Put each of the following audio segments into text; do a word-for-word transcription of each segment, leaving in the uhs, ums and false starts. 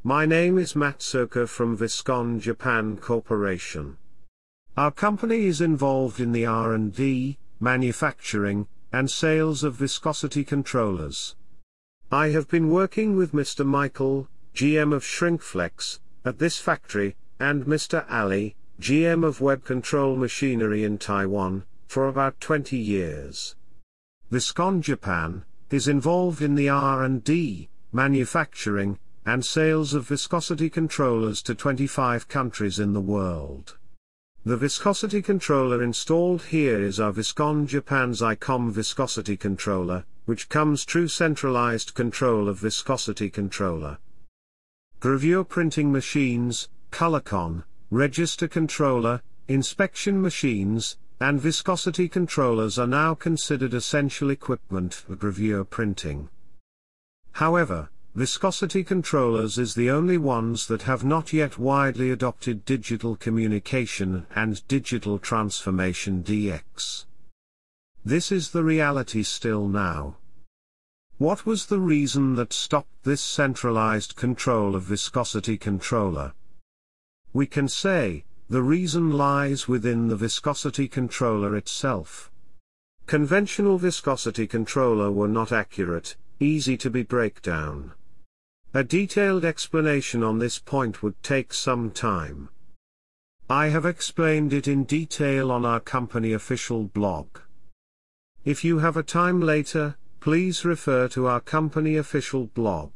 My name is Matsuoka from Viscon Japan Corporation. Our company is involved in the R and D, manufacturing, and sales of viscosity controllers. I have been working with Mister Michael, G M of Shrinkflex, at this factory, and Mister Ali, G M of Web Control Machinery in Taiwan, for about twenty years. Viscon Japan is involved in the R and D, manufacturing, and sales of viscosity controllers to twenty-five countries in the world. The viscosity controller installed here is our Viscon Japan's I COM viscosity controller, which comes true centralized control of viscosity controller. Gravure printing machines, Colorcon, register controller, inspection machines, and viscosity controllers are now considered essential equipment for gravure printing. However, viscosity controllers is the only ones that have not yet widely adopted digital communication and digital transformation D X. This is the reality still now. What was the reason that stopped this centralized control of viscosity controller? We can say, the reason lies within the viscosity controller itself. Conventional viscosity controller were not accurate, easy to be breakdown. A detailed explanation on this point would take some time. I have explained it in detail on our company official blog. If you have a time later, please refer to our company official blog.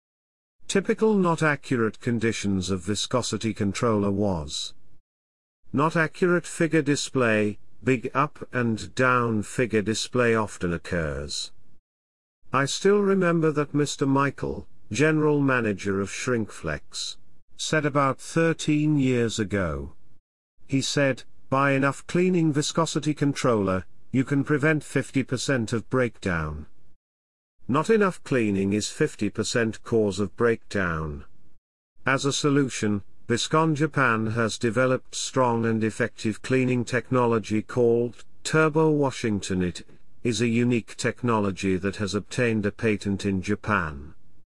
Typical not accurate conditions of viscosity controller was: not accurate figure display, big up and down figure display often occurs. I still remember that Mister Michael, General Manager of Shrinkflex, said about thirteen years ago. He said, buy enough cleaning viscosity controller, you can prevent fifty percent of breakdown. Not enough cleaning is fifty percent cause of breakdown. As a solution, Viscon Japan has developed strong and effective cleaning technology called Turbo Washington. It is a unique technology that has obtained a patent in Japan.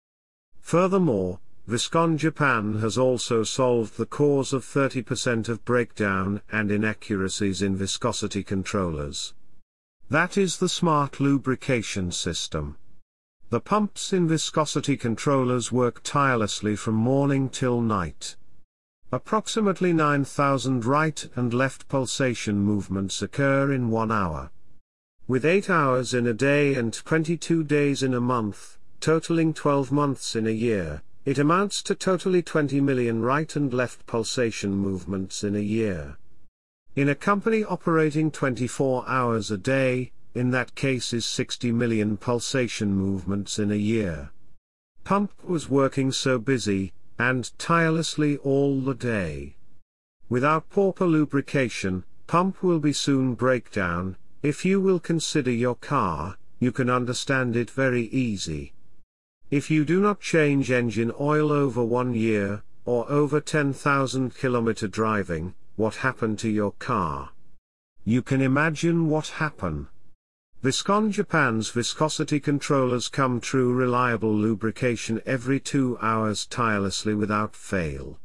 Furthermore, Viscon Japan has also solved the cause of thirty percent of breakdown and inaccuracies in viscosity controllers. That is the smart lubrication system. The pumps in viscosity controllers work tirelessly from morning till night. Approximately nine thousand right and left pulsation movements occur in one hour. With eight hours in a day and twenty-two days in a month, totaling twelve months in a year, it amounts to totally twenty million right and left pulsation movements in a year. In a company operating twenty-four hours a day, in that case is sixty million pulsation movements in a year. Pump was working so busy, and tirelessly all the day. Without proper lubrication, pump will be soon break down. If you will consider your car, you can understand it very easy. If you do not change engine oil over one year, or over ten thousand kilometer driving, what happened to your car? You can imagine what happened. Viscon Japan's viscosity controllers come true reliable lubrication every two hours tirelessly without fail.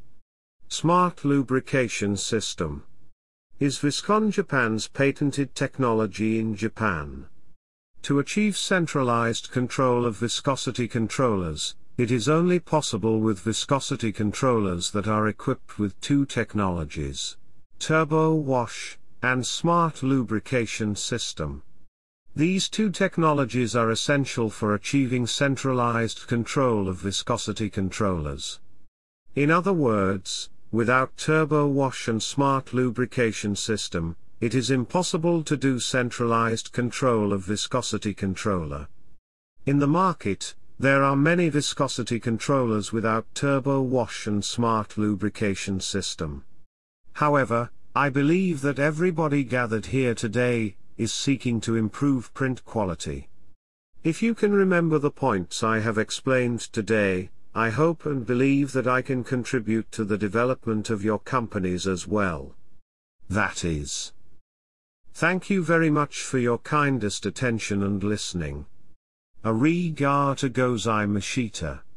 Smart lubrication system is Viscon Japan's patented technology in Japan. To achieve centralized control of viscosity controllers, it is only possible with viscosity controllers that are equipped with two technologies: turbo wash and smart lubrication system. These two technologies are essential for achieving centralized control of viscosity controllers. In other words, without turbo wash and smart lubrication system, it is impossible to do centralized control of viscosity controller. In the market, there are many viscosity controllers without turbo wash and smart lubrication system. However, I believe that everybody gathered here today is seeking to improve print quality. If you can remember the points I have explained today, I hope and believe that I can contribute to the development of your companies as well. That is. Thank you very much for your kindest attention and listening. Arigato gozaimasu.